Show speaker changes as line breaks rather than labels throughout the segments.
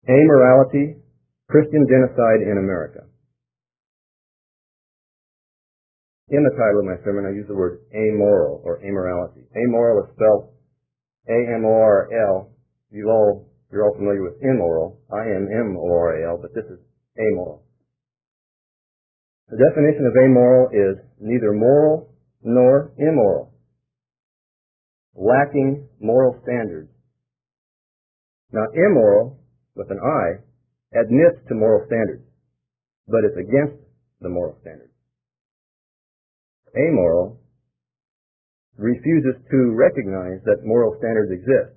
Amorality, Christian Genocide in America. In the title of my sermon, I use the word amoral or amorality. Amoral is spelled A-M-O-R-L. You're all familiar with immoral, I-M-M-O-R-A-L, but this is amoral. The definition of amoral is neither moral nor immoral, lacking moral standards. Now, immoral, with an I, admits to moral standards, but it's against the moral standards. Amoral refuses to recognize that moral standards exist.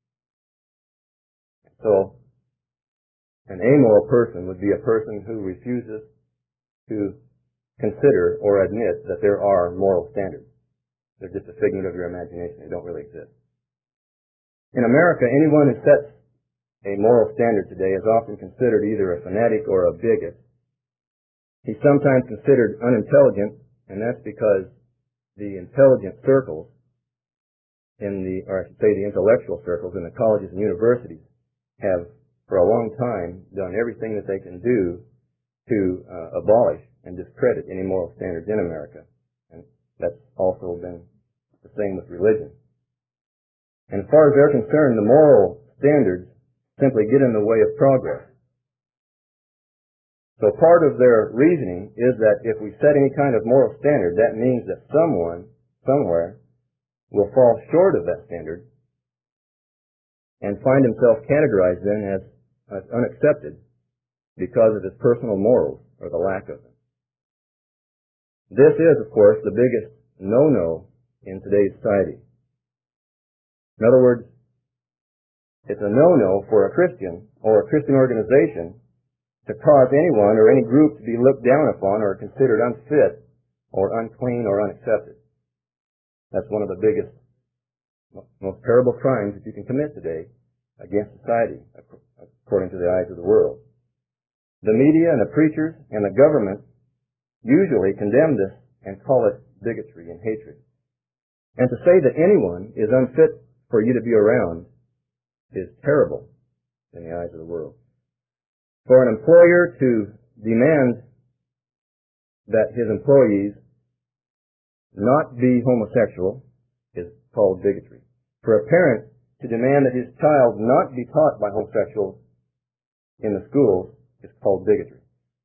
So, an amoral person would be a person who refuses to consider or admit that there are moral standards. They're just a figment of your imagination. They don't really exist. In America, anyone who sets a moral standard today is often considered either a fanatic or a bigot. He's sometimes considered unintelligent, and that's because the intelligent circles or I should say the intellectual circles in the colleges and universities have for a long time done everything that they can do to abolish and discredit any moral standards in America. And that's also been the same with religion. And as far as they're concerned, the moral standards simply get in the way of progress. So part of their reasoning is that if we set any kind of moral standard, that means that someone, somewhere, will fall short of that standard and find himself categorized then as unaccepted because of his personal morals or the lack of them. This is, of course, the biggest no-no in today's society. In other words, it's a no-no for a Christian or a Christian organization to cause anyone or any group to be looked down upon or considered unfit or unclean or unaccepted. That's one of the biggest, most terrible crimes that you can commit today against society, according to the eyes of the world. The media and the preachers and the government usually condemn this and call it bigotry and hatred. And to say that anyone is unfit for you to be around is terrible in the eyes of the world. For an employer to demand that his employees not be homosexual is called bigotry. For a parent to demand that his child not be taught by homosexuals in the schools is called bigotry.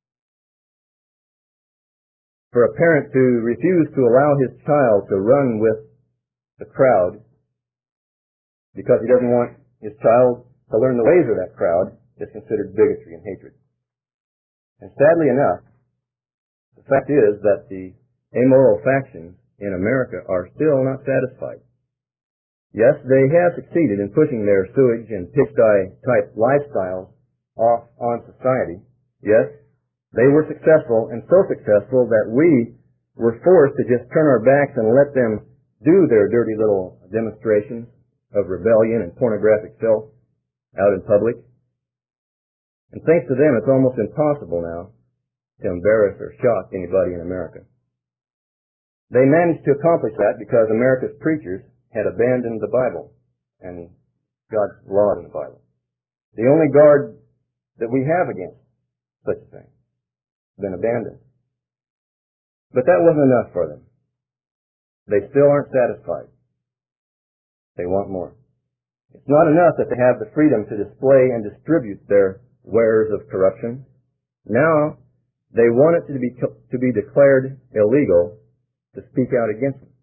For a parent to refuse to allow his child to run with the crowd because he doesn't want his child to learn the ways of that crowd is considered bigotry and hatred. And sadly enough, the fact is that the amoral factions in America are still not satisfied. Yes, they have succeeded in pushing their sewage and pigsty-type lifestyles off on society. Yes, they were successful, and so successful that we were forced to just turn our backs and let them do their dirty little demonstrations of rebellion and pornographic filth out in public. And thanks to them, it's almost impossible now to embarrass or shock anybody in America. They managed to accomplish that because America's preachers had abandoned the Bible and God's law in the Bible. The only guard that we have against such a thing has been abandoned. But that wasn't enough for them. They still aren't satisfied. They want more. It's not enough that they have the freedom to display and distribute their wares of corruption. Now, they want it to be declared illegal to speak out against them.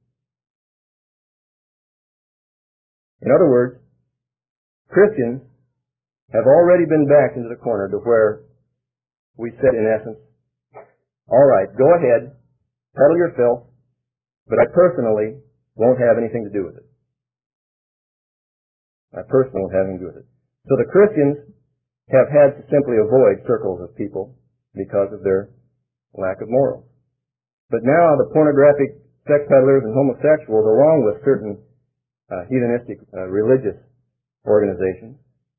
In other words, Christians have already been backed into the corner to where we said, in essence, all right, go ahead, peddle your filth, but I personally won't have anything to do with it. I personally won't have anything to do with it. So the Christians have had to simply avoid circles of people because of their lack of morals. But now the pornographic sex peddlers and homosexuals, along with certain heathenistic religious organizations,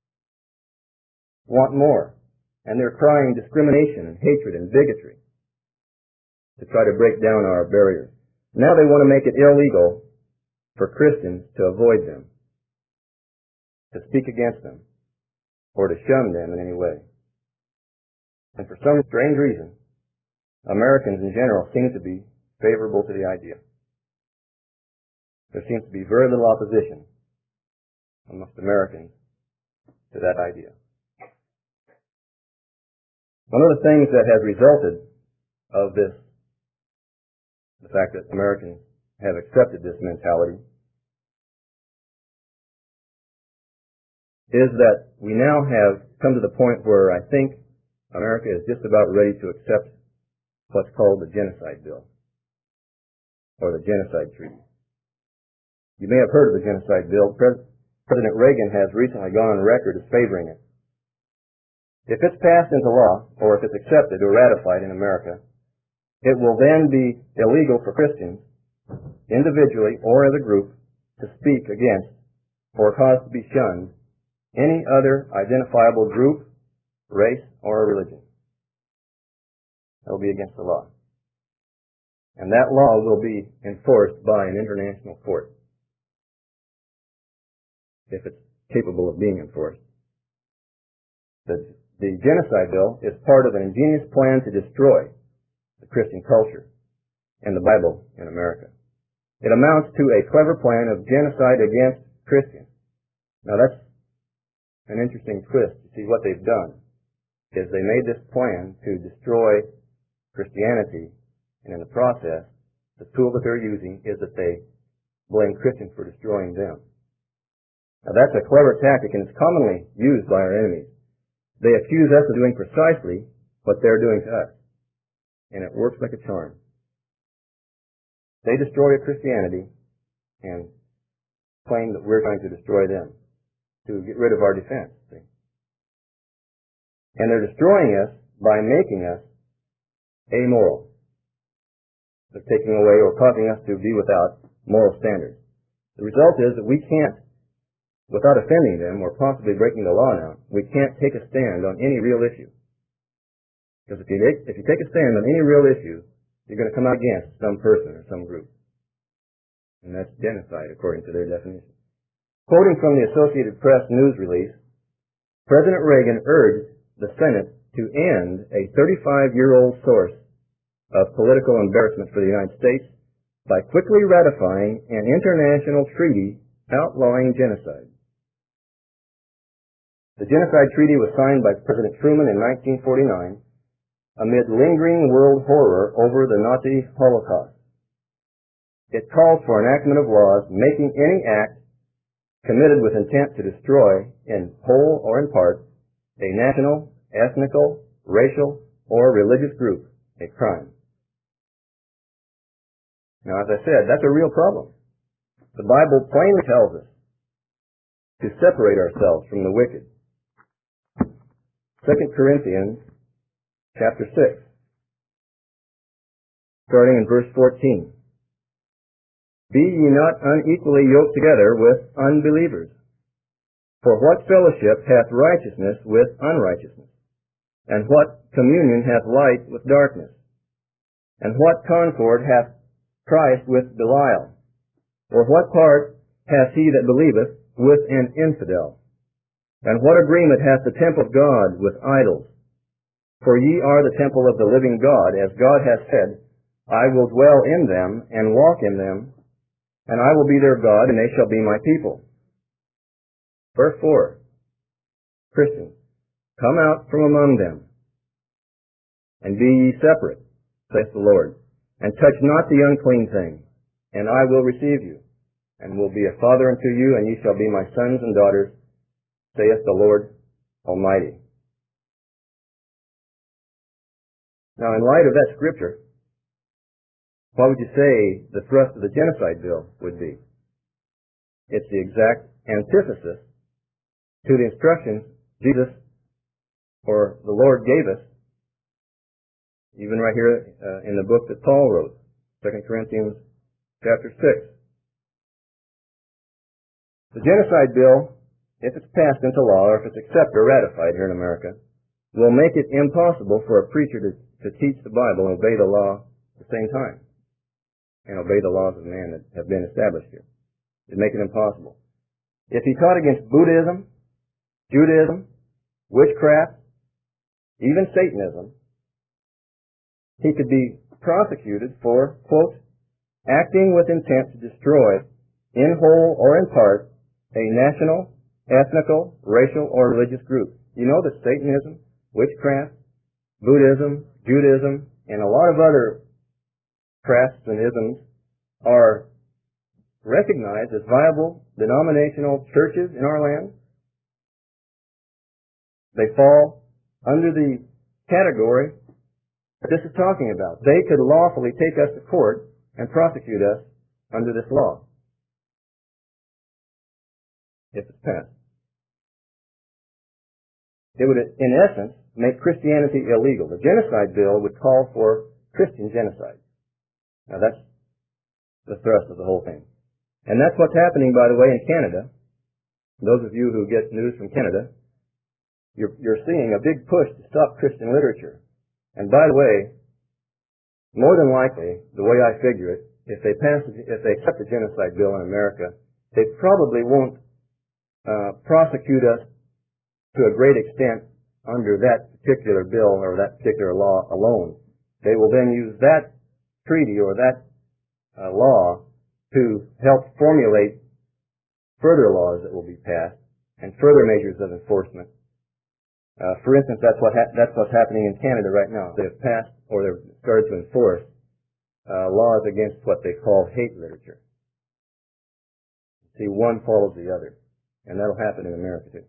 want more. And they're crying discrimination and hatred and bigotry to try to break down our barriers. Now they want to make it illegal for Christians to avoid them, to speak against them, or to shun them in any way. And for some strange reason, Americans in general seem to be favorable to the idea. There seems to be very little opposition amongst Americans to that idea. One of the things that has resulted of this, the fact that Americans have accepted this mentality, is that we now have come to the point where I think America is just about ready to accept what's called the Genocide Bill, or the Genocide Treaty. You may have heard of the Genocide Bill. President Reagan has recently gone on record as favoring it. If it's passed into law, or if it's accepted or ratified in America, it will then be illegal for Christians, individually or as a group, to speak against or cause to be shunned any other identifiable group, race, or religion. That will be against the law. And that law will be enforced by an international court, if it's capable of being enforced. The Genocide Bill is part of an ingenious plan to destroy the Christian culture and the Bible in America. It amounts to a clever plan of genocide against Christians. Now that's an interesting twist. You see, what they've done is they made this plan to destroy Christianity, and in the process, the tool that they're using is that they blame Christians for destroying them. Now that's a clever tactic, and it's commonly used by our enemies. They accuse us of doing precisely what they're doing to us, and it works like a charm. They destroy Christianity and claim that we're trying to destroy them, to get rid of our defense. See? And they're destroying us by making us amoral. They're taking away or causing us to be without moral standards. The result is that we can't, without offending them or possibly breaking the law now, we can't take a stand on any real issue. Because if you take a stand on any real issue, you're going to come out against some person or some group. And that's genocide, according to their definition. Quoting from the Associated Press news release, President Reagan urged the Senate to end a 35-year-old source of political embarrassment for the United States by quickly ratifying an international treaty outlawing genocide. The Genocide Treaty was signed by President Truman in 1949 amid lingering world horror over the Nazi Holocaust. It calls for enactment of laws making any act committed with intent to destroy, in whole or in part, a national, ethnical, racial, or religious group, a crime. Now, as I said, that's a real problem. The Bible plainly tells us to separate ourselves from the wicked. 2 Corinthians chapter 6, starting in verse 14. Be ye not unequally yoked together with unbelievers. For what fellowship hath righteousness with unrighteousness? And what communion hath light with darkness? And what concord hath Christ with Belial? Or what part hath he that believeth with an infidel? And what agreement hath the temple of God with idols? For ye are the temple of the living God, as God hath said, I will dwell in them and walk in them, and I will be their God, and they shall be my people. Verse 4, Christians, come out from among them, and be ye separate, saith the Lord, and touch not the unclean thing, and I will receive you, and will be a father unto you, and ye shall be my sons and daughters, saith the Lord Almighty. Now, in light of that scripture, what would you say the thrust of the Genocide Bill would be? It's the exact antithesis to the instructions Jesus or the Lord gave us, even right here in the book that Paul wrote, 2 Corinthians chapter 6. The Genocide Bill, if it's passed into law or if it's accepted or ratified here in America, will make it impossible for a preacher to teach the Bible and obey the law at the same time, and obey the laws of man that have been established here. It'd make it impossible. If he taught against Buddhism, Judaism, witchcraft, even Satanism, he could be prosecuted for, quote, acting with intent to destroy, in whole or in part, a national, ethnical, racial, or religious group. You know that Satanism, witchcraft, Buddhism, Judaism, and a lot of other crafts and isms are recognized as viable denominational churches in our land. They fall under the category that this is talking about. They could lawfully take us to court and prosecute us under this law, if it's passed. It would, in essence, make Christianity illegal. The genocide bill would call for Christian genocide. Now that's the thrust of the whole thing. And that's what's happening, by the way, in Canada. Those of you who get news from Canada, you're seeing a big push to stop Christian literature. And by the way, more than likely, the way I figure it, if they accept the genocide bill in America, they probably won't prosecute us to a great extent under that particular bill or that particular law alone. They will then use that treaty or that law to help formulate further laws that will be passed and further measures of enforcement. For instance, that's what's happening in Canada right now. They've passed or they've started to enforce laws against what they call hate literature. See, one follows the other, and that'll happen in America too.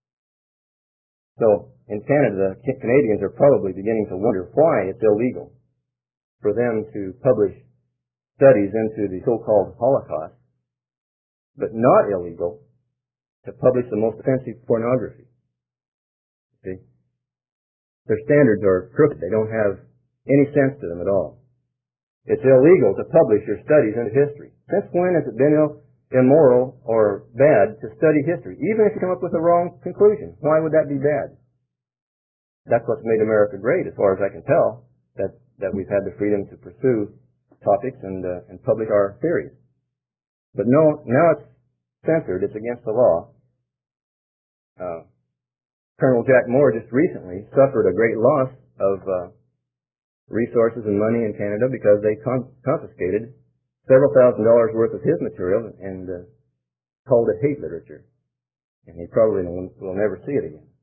So, in Canada, Canadians are probably beginning to wonder why it's illegal for them to publish studies into the so-called Holocaust, but not illegal to publish the most offensive pornography. See? Their standards are crooked. They don't have any sense to them at all. It's illegal to publish your studies into history. Since when has it been immoral or bad to study history, even if you come up with a wrong conclusion? Why would that be bad? That's what's made America great, as far as I can tell, that we've had the freedom to pursue topics and publish our theories. But no, now it's censored. It's against the law. Colonel Jack Moore just recently suffered a great loss of resources and money in Canada because they confiscated several $1,000s worth of his material and called it hate literature. And he probably will never see it again.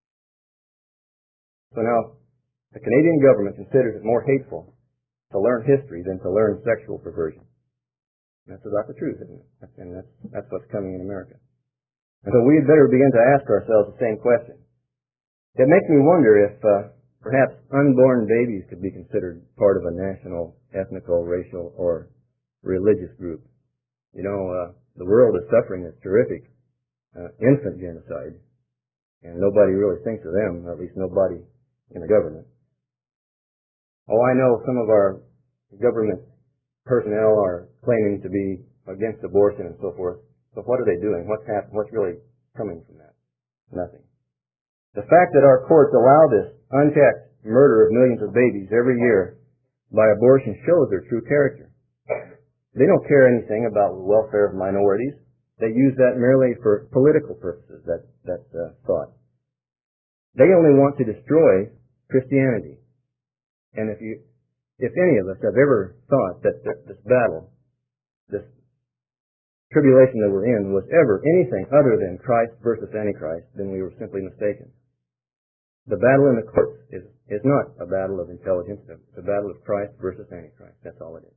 So now, the Canadian government considers it more hateful to learn history than to learn sexual perversion. That's about the truth, isn't it? And that's what's coming in America. And so we had better begin to ask ourselves the same question. It makes me wonder if perhaps unborn babies could be considered part of a national, ethnical, racial, or religious group. You know, the world is suffering this terrific infant genocide, and nobody really thinks of them, at least nobody in the government. Oh, I know some of our government personnel are claiming to be against abortion and so forth. But what are they doing? What's happening? What's really coming from that? Nothing. The fact that our courts allow this unchecked murder of millions of babies every year by abortion shows their true character. They don't care anything about the welfare of minorities. They use that merely for political purposes, that thought. They only want to destroy Christianity. And if any of us have ever thought that this battle, this tribulation that we're in, was ever anything other than Christ versus Antichrist, then we were simply mistaken. The battle in the courts is not a battle of intelligence. It's a battle of Christ versus Antichrist. That's all it is.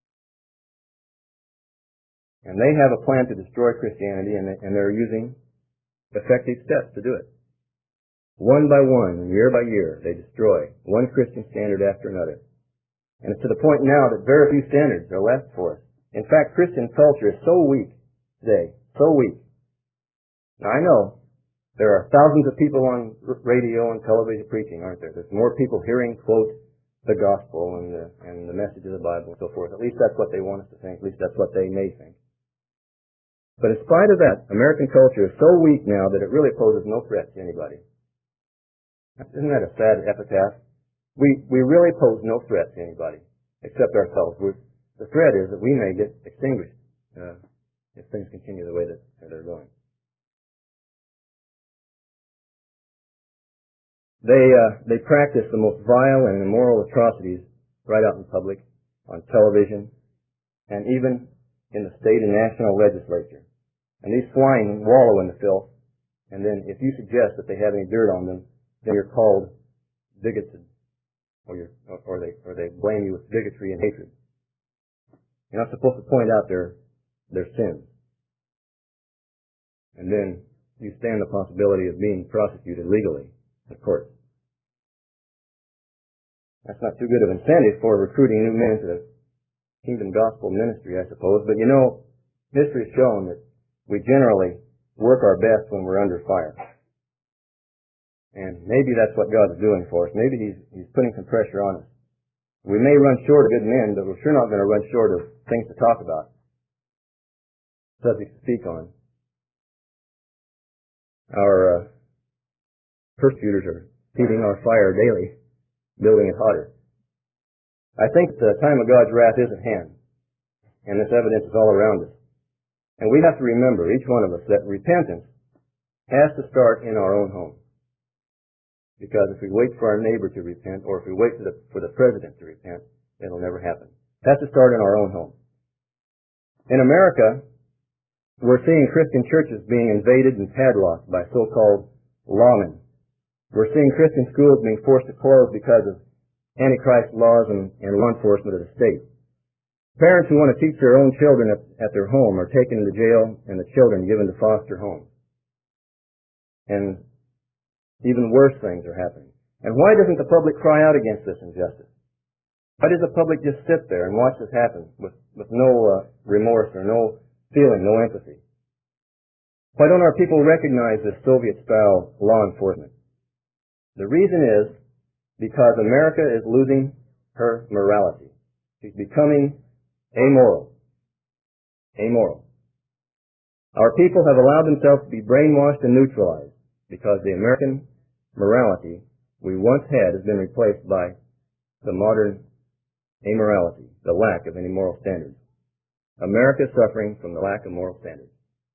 And they have a plan to destroy Christianity, and they're using effective steps to do it. One by one, year by year, they destroy one Christian standard after another. And it's to the point now that very few standards are left for us. In fact, Christian culture is so weak today, so weak. Now I know there are thousands of people on radio and television preaching, aren't there? There's more people hearing, quote, the gospel and the message of the Bible and so forth. At least that's what they want us to think. At least that's what they may think. But in spite of that, American culture is so weak now that it really poses no threat to anybody. Isn't that a sad epitaph? We really pose no threat to anybody except ourselves. The threat is that we may get extinguished if things continue the way that they're going. They practice the most vile and immoral atrocities right out in public, on television, and even in the state and national legislature. And these swine wallow in the filth, and then if you suggest that they have any dirt on them, then you're called bigoted, or they blame you with bigotry and hatred. You're not supposed to point out their sins. And then you stand the possibility of being prosecuted legally in court. That's not too good of incentive for recruiting new men to the kingdom gospel ministry, I suppose. But you know, history has shown that we generally work our best when we're under fire. And maybe that's what God's doing for us. Maybe He's putting some pressure on us. We may run short of good men, but we're sure not going to run short of things to talk about, subjects to speak on. Our persecutors are feeding our fire daily, building it hotter. I think the time of God's wrath is at hand, and this evidence is all around us. And we have to remember, each one of us, that repentance has to start in our own home. Because if we wait for our neighbor to repent, or if we wait for the president to repent, it'll never happen. It has to start in our own home. In America, we're seeing Christian churches being invaded and padlocked by so-called lawmen. We're seeing Christian schools being forced to close because of Antichrist laws and law enforcement of the state. Parents who want to teach their own children at their home are taken into jail, and the children given to foster homes. And even worse things are happening. And why doesn't the public cry out against this injustice? Why does the public just sit there and watch this happen with no remorse or no feeling, no empathy? Why don't our people recognize this Soviet-style law enforcement? The reason is because America is losing her morality. She's becoming amoral. Amoral. Our people have allowed themselves to be brainwashed and neutralized because the American morality we once had has been replaced by the modern amorality, the lack of any moral standards. America is suffering from the lack of moral standards.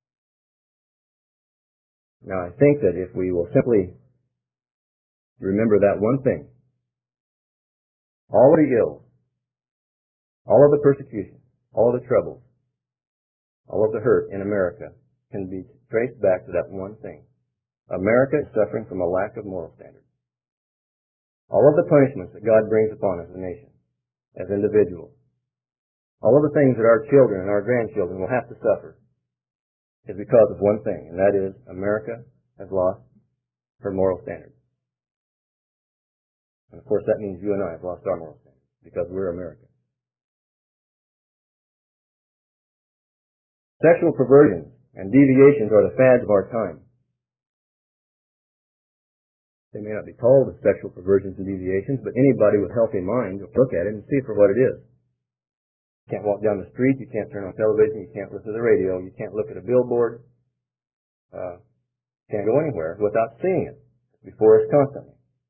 Now, I think that if we will simply remember that one thing, all of the ills, all of the persecution, all of the troubles, all of the hurt in America can be traced back to that one thing. America is suffering from a lack of moral standards. All of the punishments that God brings upon us as a nation, as individuals, all of the things that our children and our grandchildren will have to suffer is because of one thing, and that is America has lost her moral standards. And of course that means you and I have lost our moral standards because we're America. Sexual perversions and deviations are the fads of our time. They may not be called sexual perversions and deviations, but anybody with healthy mind will look at it and see it for what it is. You can't walk down the street, you can't turn on television, you can't listen to the radio, you can't look at a billboard, can't go anywhere without seeing it before us constantly.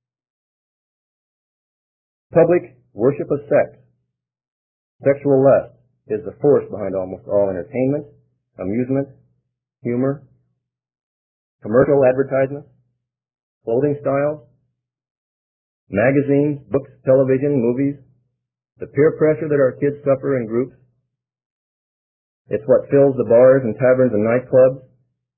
Public worship of sex, sexual lust, is the force behind almost all entertainment, amusement, humor, commercial advertisements, clothing styles, magazines, books, television, movies, the peer pressure that our kids suffer in groups. It's what fills the bars and taverns and nightclubs.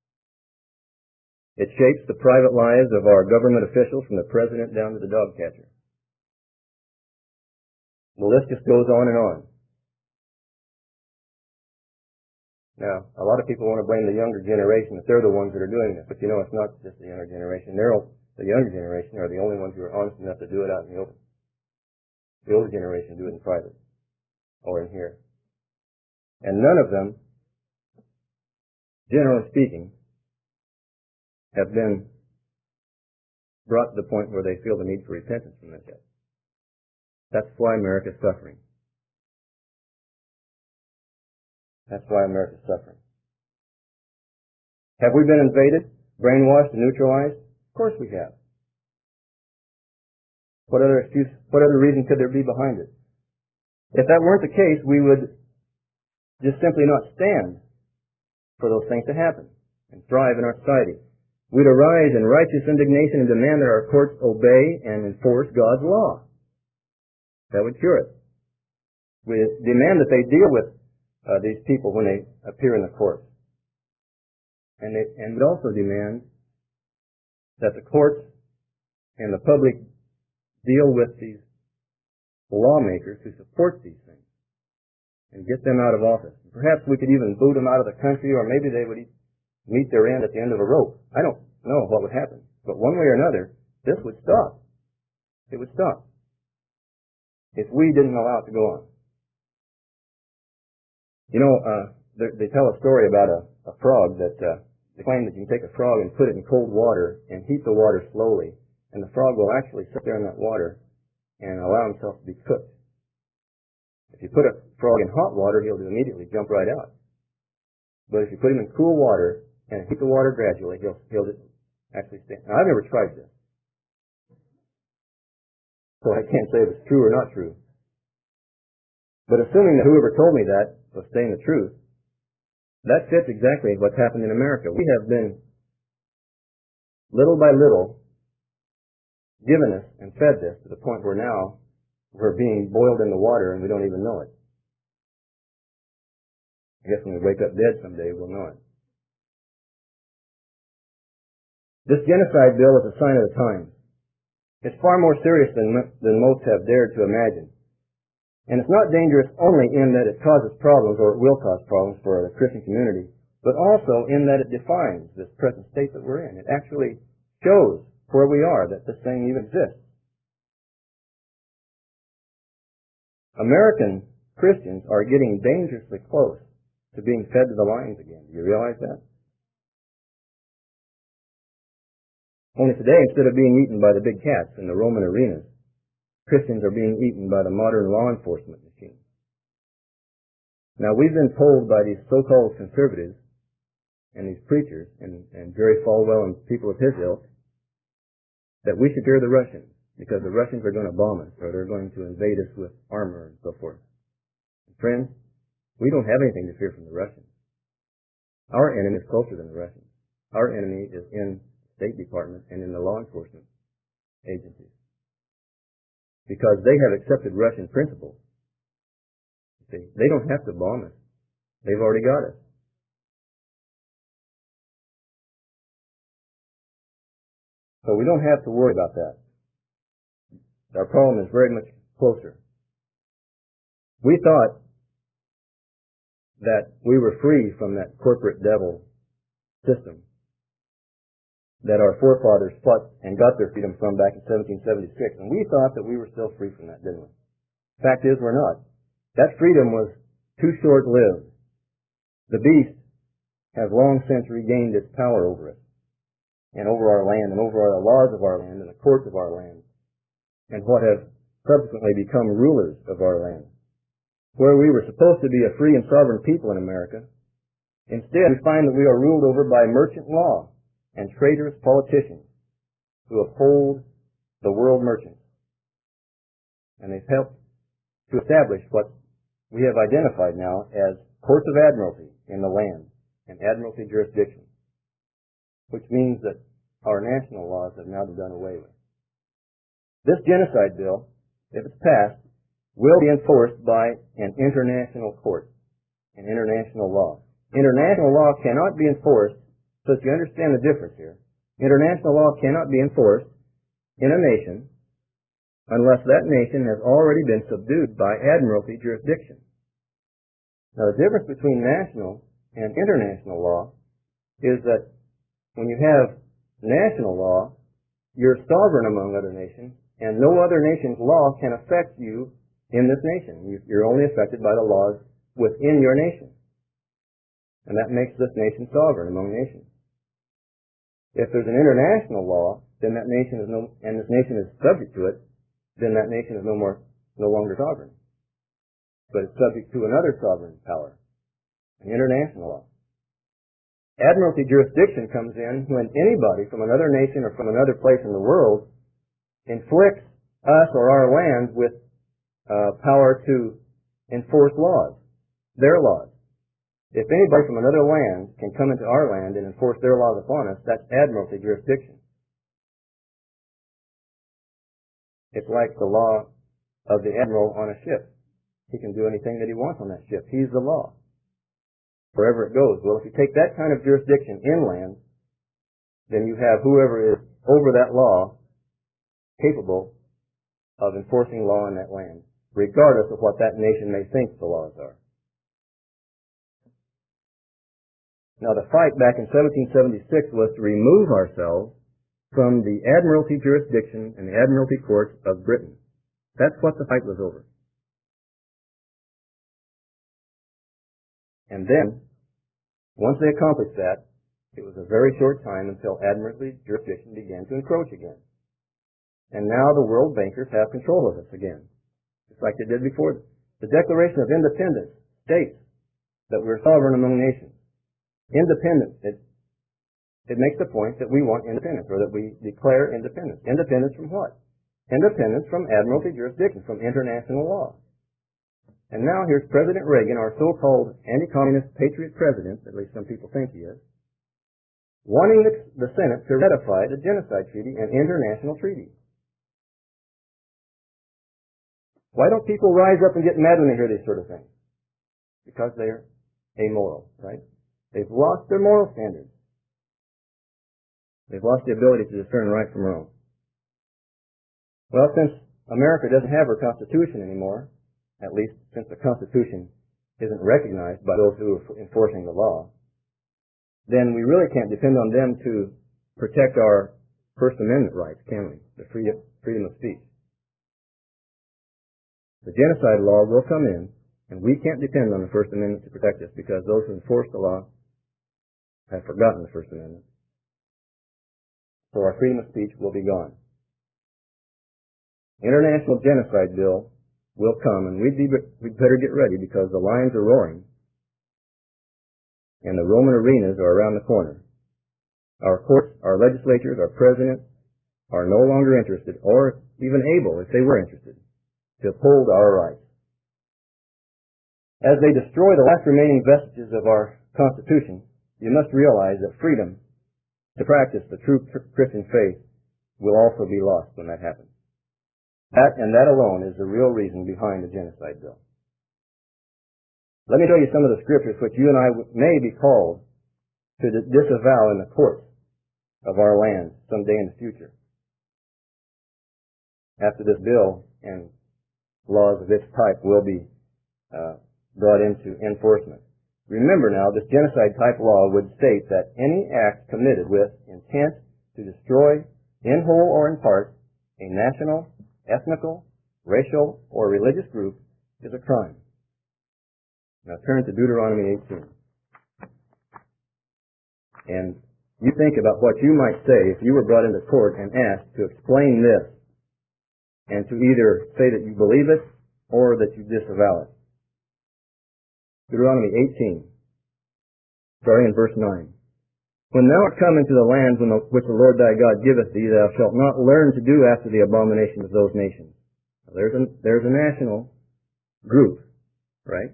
It shapes the private lives of our government officials from the president down to the dog catcher. The list just goes on and on. Now, a lot of people want to blame the younger generation that they're the ones that are doing this, but you know it's not just the younger generation. The younger generation are the only ones who are honest enough to do it out in the open. The older generation do it in private or in here. And none of them, generally speaking, have been brought to the point where they feel the need for repentance from this yet. That's why America is suffering. That's why America is suffering. Have we been invaded, brainwashed, and neutralized? Of course we have. What other reason could there be behind it? If that weren't the case, we would just simply not stand for those things to happen and thrive in our society. we'd arise in righteous indignation and demand that our courts obey and enforce God's law. That would cure it. We demand that they deal with these people when they appear in the courts. And we'd also demand that the courts and the public deal with these lawmakers who support these things and get them out of office. Perhaps we could even boot them out of the country, or maybe they would meet their end at the end of a rope. I don't know what would happen. But one way or another, this would stop. It would stop if we didn't allow it to go on. You know, they tell a story about a frog that they claim that you can take a frog and put it in cold water and heat the water slowly, and the frog will actually sit there in that water and allow himself to be cooked. If you put a frog in hot water, he'll immediately jump right out. But if you put him in cool water and heat the water gradually, he'll actually stay. Now, I've never tried this, so I can't say if it's true or not true. But assuming that whoever told me that was saying the truth, that fits exactly what's happened in America. We have been, little by little, given this and fed this to the point where now we're being boiled in the water and we don't even know it. I guess when we wake up dead someday, we'll know it. This genocide bill is a sign of the times. It's far more serious than most have dared to imagine. And it's not dangerous only in that it causes problems, or it will cause problems for the Christian community, but also in that it defines this present state that we're in. It actually shows where we are, that this thing even exists. American Christians are getting dangerously close to being fed to the lions again. Do you realize that? Only today, instead of being eaten by the big cats in the Roman arenas, Christians are being eaten by the modern law enforcement machine. Now, we've been told by these so-called conservatives and these preachers and Jerry Falwell and people of his ilk that we should fear the Russians because the Russians are going to bomb us or they're going to invade us with armor and so forth. And friends, we don't have anything to fear from the Russians. Our enemy is closer than the Russians. Our enemy is in the State Department and in the law enforcement agencies, because they have accepted Russian principles. See, they don't have to bomb us. They've already got us. So we don't have to worry about that. Our problem is very much closer. We thought that we were free from that corporate devil system that our forefathers fought and got their freedom from back in 1776. And we thought that we were still free from that, didn't we? Fact is, we're not. That freedom was too short-lived. The beast has long since regained its power over us and over our land and over the laws of our land and the courts of our land and what have subsequently become rulers of our land. Where we were supposed to be a free and sovereign people in America, instead we find that we are ruled over by merchant law and traitorous politicians who uphold the world merchants. And they've helped to establish what we have identified now as courts of admiralty in the land and admiralty jurisdiction, which means that our national laws have now been done away with. This genocide bill, if it's passed, will be enforced by an international court, an international law. International law cannot be enforced, so that you understand the difference here. International law cannot be enforced in a nation unless that nation has already been subdued by admiralty jurisdiction. Now, the difference between national and international law is that when you have national law, you're sovereign among other nations, and no other nation's law can affect you in this nation. You're only affected by the laws within your nation. And that makes this nation sovereign among nations. If there's an international law, then that nation is and this nation is subject to it, then that nation is no longer sovereign. But it's subject to another sovereign power, an international law. Admiralty jurisdiction comes in when anybody from another nation or from another place in the world inflicts us or our land with power to enforce laws, their laws. If anybody from another land can come into our land and enforce their laws upon us, that's admiralty jurisdiction. It's like the law of the admiral on a ship. He can do anything that he wants on that ship. He's the law, wherever it goes. Well, if you take that kind of jurisdiction inland, then you have whoever is over that law capable of enforcing law in that land, regardless of what that nation may think the laws are. Now, the fight back in 1776 was to remove ourselves from the admiralty jurisdiction and the admiralty courts of Britain. That's what the fight was over. And then, once they accomplished that, it was a very short time until admiralty jurisdiction began to encroach again. And now the world bankers have control of us again, just like they did before. The Declaration of Independence states that we're sovereign among nations. Independence, it makes the point that we want independence, or that we declare independence. Independence from what? Independence from admiralty jurisdiction, from international law. And now here's President Reagan, our so-called anti-communist patriot president, at least some people think he is, wanting the Senate to ratify the Genocide Treaty and international treaties. Why don't people rise up and get mad when they hear these sort of things? Because they're amoral, right? They've lost their moral standards. They've lost the ability to discern right from wrong. Well, since America doesn't have her Constitution anymore, at least since the Constitution isn't recognized by those who are enforcing the law, then we really can't depend on them to protect our First Amendment rights, can we? The freedom of speech. The genocide law will come in, and we can't depend on the First Amendment to protect us, because those who enforce the law have forgotten the First Amendment. So our freedom of speech will be gone. International genocide bill will come, and we'd better get ready, because the lions are roaring and the Roman arenas are around the corner. Our courts, our legislatures, our presidents are no longer interested, or even able, if they were interested, to uphold our rights. As they destroy the last remaining vestiges of our Constitution, you must realize that freedom to practice the true Christian faith will also be lost when that happens. That and that alone is the real reason behind the genocide bill. Let me show you some of the scriptures which you and I may be called to disavow in the courts of our land someday in the future, after this bill and laws of its type will be brought into enforcement. Remember now, this genocide-type law would state that any act committed with intent to destroy, in whole or in part, a national, ethnical, racial, or religious group is a crime. Now turn to Deuteronomy 18. And you think about what you might say if you were brought into court and asked to explain this, and to either say that you believe it or that you disavow it. Deuteronomy 18, starting in verse 9. When thou art come into the land which the Lord thy God giveth thee, thou shalt not learn to do after the abomination of those nations. Now, there's a national group, right?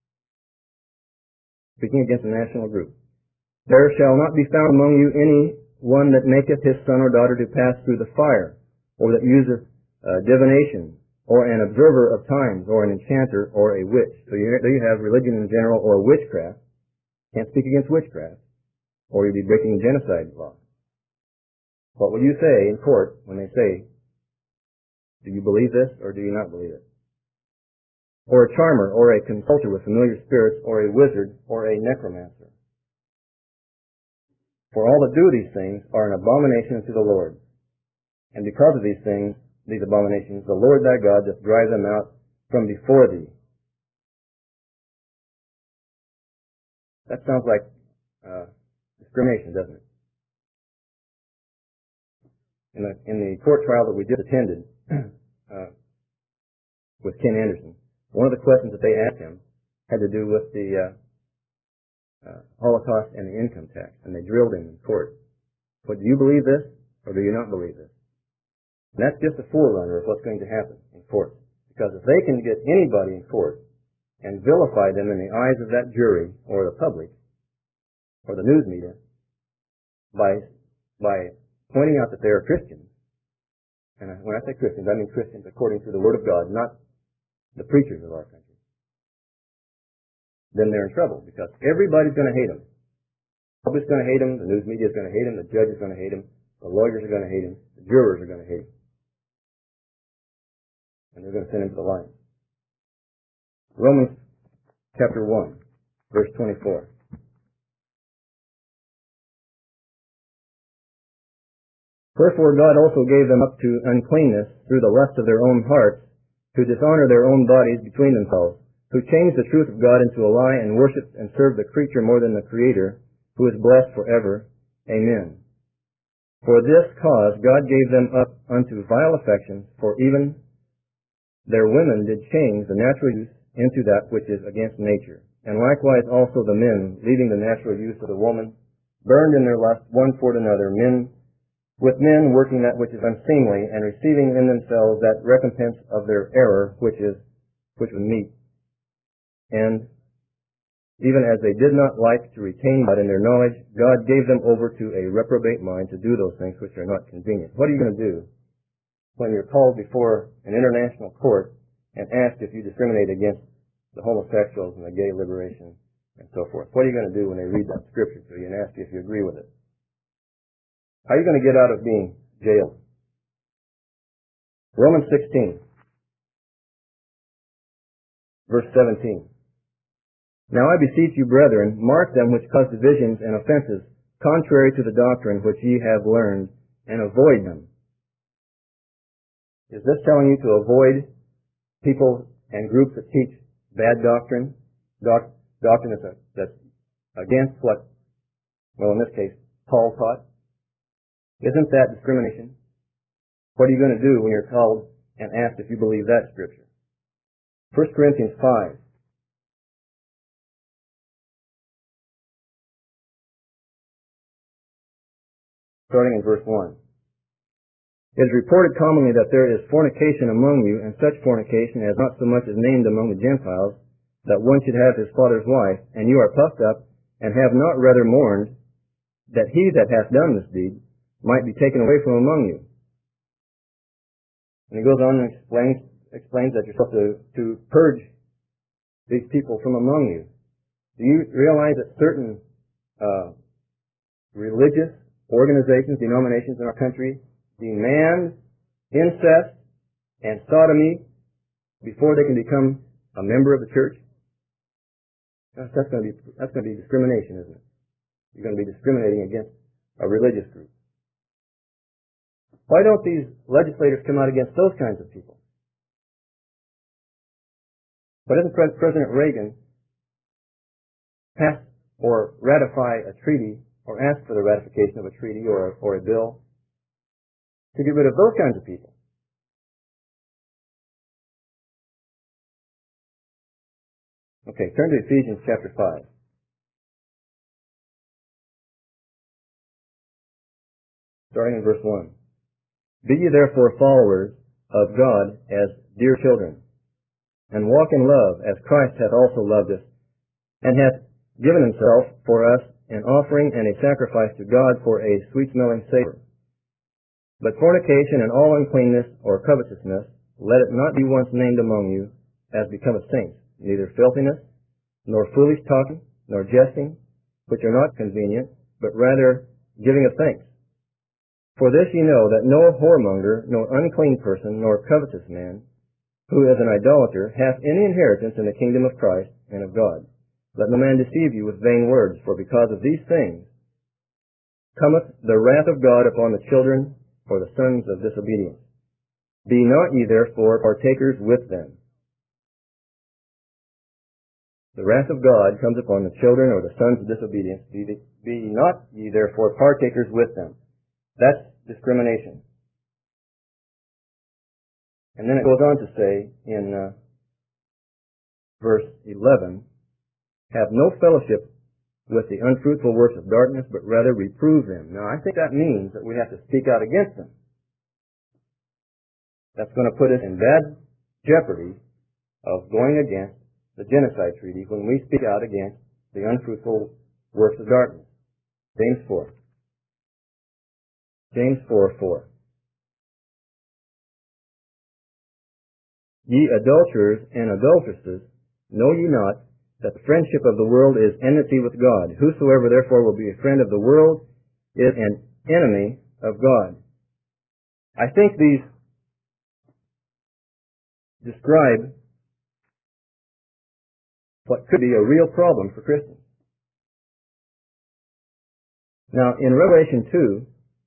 Speaking against a national group. There shall not be found among you any one that maketh his son or daughter to pass through the fire, or that useth divination, or an observer of times, or an enchanter, or a witch. So there you have religion in general, or witchcraft. Can't speak against witchcraft, or you'd be breaking genocide law. What will you say in court when they say, do you believe this, or do you not believe it? Or a charmer, or a consulter with familiar spirits, or a wizard, or a necromancer. For all that do these things are an abomination unto the Lord. And because of these things, these abominations, the Lord thy God doth drive them out from before thee. That sounds like discrimination, doesn't it? In the court trial that we just attended with Ken Anderson, one of the questions that they asked him had to do with the Holocaust and the income tax, and they drilled him in court. But do you believe this, or do you not believe this? And that's just a forerunner of what's going to happen in court. Because if they can get anybody in court and vilify them in the eyes of that jury or the public or the news media by pointing out that they are Christians. And when I say Christians, I mean Christians according to the Word of God, not the preachers of our country. Then they're in trouble because everybody's going to hate them. The public's going to hate them, the news media is going to hate them, the judge is going to hate them, the lawyers are going to hate them, the jurors are going to hate them. And they're going to send him to the lions. Romans chapter 1, verse 24. Wherefore God also gave them up to uncleanness through the lust of their own hearts, to dishonor their own bodies between themselves, who changed the truth of God into a lie, and worshipped and served the creature more than the Creator, who is blessed forever. Amen. For this cause God gave them up unto vile affections, for even their women did change the natural use into that which is against nature. And likewise also the men, leaving the natural use of the woman, burned in their lust one toward another, with men working that which is unseemly, and receiving in themselves that recompense of their error which was meet. And even as they did not like to retain God in their knowledge, God gave them over to a reprobate mind to do those things which are not convenient. What are you going to do when you're called before an international court and asked if you discriminate against the homosexuals and the gay liberation and so forth? What are you going to do when they read that scripture to you and ask you if you agree with it? How are you going to get out of being jailed? Romans 16, verse 17. Now I beseech you, brethren, mark them which cause divisions and offenses, contrary to the doctrine which ye have learned, and avoid them. Is this telling you to avoid people and groups that teach bad doctrine? Doctrine that's against what, well, in this case, Paul taught? Isn't that discrimination? What are you going to do when you're called and asked if you believe that scripture? 1 Corinthians 5. Starting in verse 1. It is reported commonly that there is fornication among you, and such fornication as not so much as named among the Gentiles, that one should have his father's wife, and you are puffed up, and have not rather mourned, that he that hath done this deed might be taken away from among you. And he goes on and explains that you're supposed to purge these people from among you. Do you realize that certain religious organizations, denominations in our country demand incest and sodomy before they can become a member of the church? That's going to be discrimination, isn't it? You're going to be discriminating against a religious group. Why don't these legislators come out against those kinds of people? Why doesn't President Reagan pass or ratify a treaty or ask for the ratification of a treaty or a bill to get rid of those kinds of people? Okay, turn to Ephesians chapter 5. Starting in verse 1. Be ye therefore followers of God as dear children, and walk in love as Christ hath also loved us, and hath given himself for us an offering and a sacrifice to God for a sweet-smelling savour. But fornication and all uncleanness or covetousness, let it not be once named among you, as becometh saints, neither filthiness, nor foolish talking, nor jesting, which are not convenient, but rather giving of thanks. For this ye know, that no whoremonger, nor unclean person, nor covetous man, who is an idolater, hath any inheritance in the kingdom of Christ and of God. Let no man deceive you with vain words, for because of these things cometh the wrath of God upon the children or the sons of disobedience. Be not ye therefore partakers with them. The wrath of God comes upon the children or the sons of disobedience. Be not ye therefore partakers with them. That's discrimination. And then it goes on to say in verse 11, have no fellowship with the unfruitful works of darkness, but rather reprove them. Now, I think that means that we have to speak out against them. That's going to put us in bad jeopardy of going against the genocide treaty when we speak out against the unfruitful works of darkness. James 4. James 4:4. Ye adulterers and adulteresses, know ye not that the friendship of the world is enmity with God? Whosoever therefore will be a friend of the world is an enemy of God. I think these describe what could be a real problem for Christians. Now, in Revelation 2,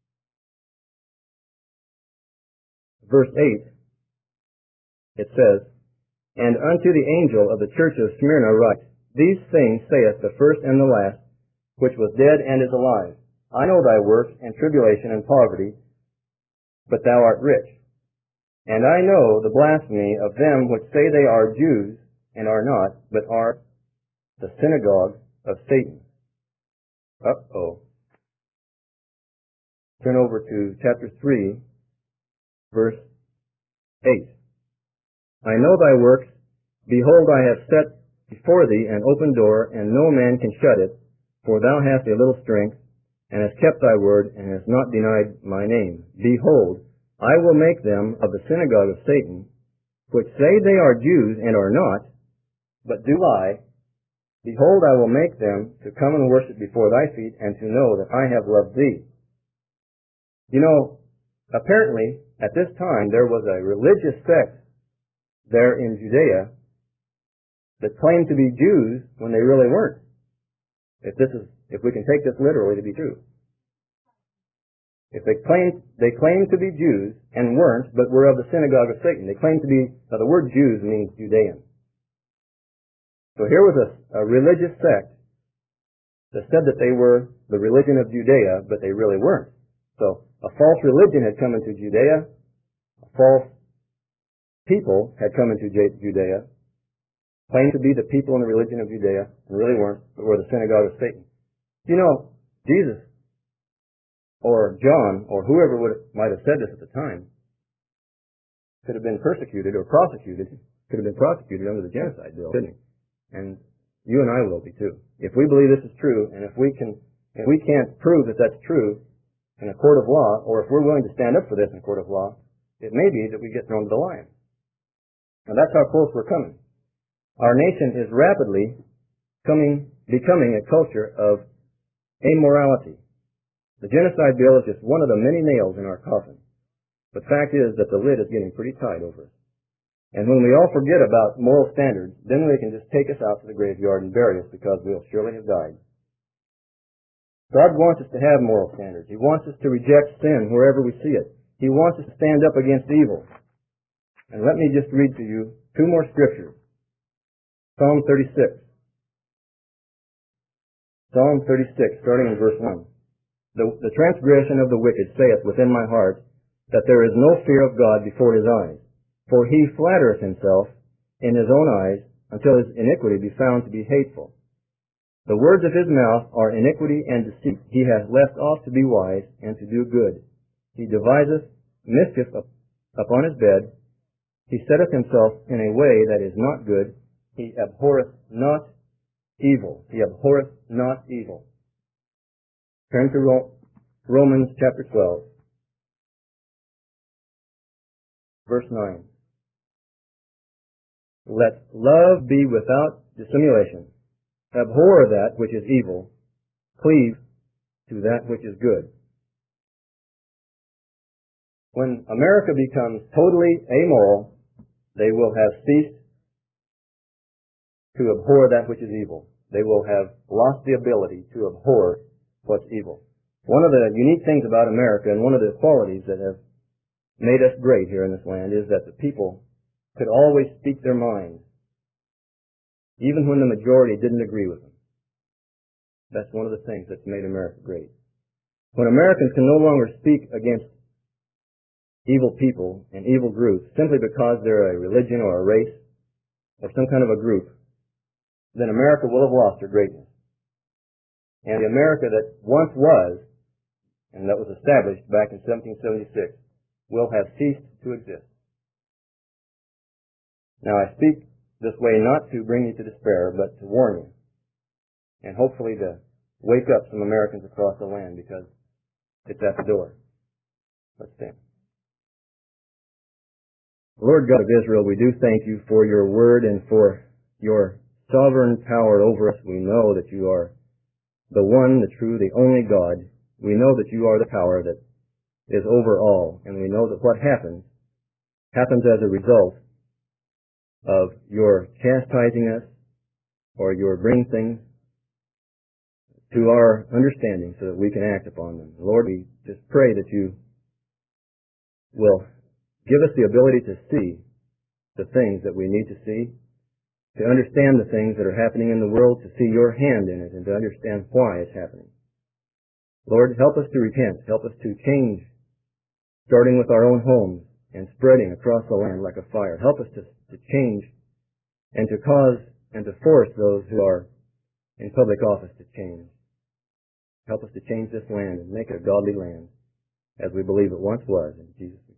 verse 8, it says, And unto the angel of the church of Smyrna write, These things saith the first and the last, which was dead and is alive. I know thy works, and tribulation, and poverty, but thou art rich. And I know the blasphemy of them which say they are Jews, and are not, but are the synagogue of Satan. Uh-oh. Turn over to chapter 3, verse 8. I know thy works. Behold, I have set before thee an open door, and no man can shut it. For thou hast a little strength, and hast kept thy word, and hast not denied my name. Behold, I will make them of the synagogue of Satan, which say they are Jews, and are not, but do lie. Behold, I will make them to come and worship before thy feet, and to know that I have loved thee. You know, apparently, at this time, there was a religious sect there in Judea that claimed to be Jews when they really weren't. If we can take this literally to be true. If they claimed to be Jews and weren't, but were of the synagogue of Satan. They claimed to be, now the word Jews means Judean. So here was a religious sect that said that they were the religion of Judea, but they really weren't. So a false religion had come into Judea, a false people had come into Judea, claimed to be the people in the religion of Judea, and really weren't, but were the synagogue of Satan. You know, Jesus, or John, or whoever might have said this at the time, could have been persecuted or prosecuted, could have been prosecuted under the genocide bill, couldn't he? And you and I will be too. If we believe this is true, and if we can't prove that that's true in a court of law, or if we're willing to stand up for this in a court of law, it may be that we get thrown to the lion. And that's how close we're coming. Our nation is rapidly becoming a culture of amorality. The genocide bill is just one of the many nails in our coffin. But fact is that the lid is getting pretty tight over us. And when we all forget about moral standards, then they can just take us out to the graveyard and bury us because we'll surely have died. God wants us to have moral standards. He wants us to reject sin wherever we see it. He wants us to stand up against evil. And let me just read to you two more scriptures. Psalm 36. Psalm 36, starting in verse 1. The transgression of the wicked saith within my heart that there is no fear of God before his eyes. For he flattereth himself in his own eyes until his iniquity be found to be hateful. The words of his mouth are iniquity and deceit. He hath left off to be wise and to do good. He deviseth mischief upon his bed. He setteth himself in a way that is not good. He abhorreth not evil. He abhorreth not evil. Turn to Romans chapter 12, verse 9. Let love be without dissimulation. Abhor that which is evil. Cleave to that which is good. When America becomes totally amoral, they will have ceased to abhor that which is evil. They will have lost the ability to abhor what's evil. One of the unique things about America, and one of the qualities that have made us great here in this land, is that the people could always speak their minds, even when the majority didn't agree with them. That's one of the things that's made America great. When Americans can no longer speak against evil people and evil groups simply because they're a religion or a race or some kind of a group, then America will have lost her greatness. And the America that once was, and that was established back in 1776, will have ceased to exist. Now I speak this way not to bring you to despair, but to warn you, and hopefully to wake up some Americans across the land, because it's at the door. Let's stand. Lord God of Israel, we do thank you for your word and for your sovereign power over us. We know that you are the one, the true, the only God. We know that you are the power that is over all, and we know that what happens as a result of your chastising us or your bringing things to our understanding so that we can act upon them. Lord, we just pray that you will give us the ability to see the things that we need to see, to understand the things that are happening in the world, to see your hand in it, and to understand why it's happening. Lord, help us to repent. Help us to change, starting with our own homes and spreading across the land like a fire. Help us to change and to cause and to force those who are in public office to change. Help us to change this land and make it a godly land as we believe it once was. In Jesus' name.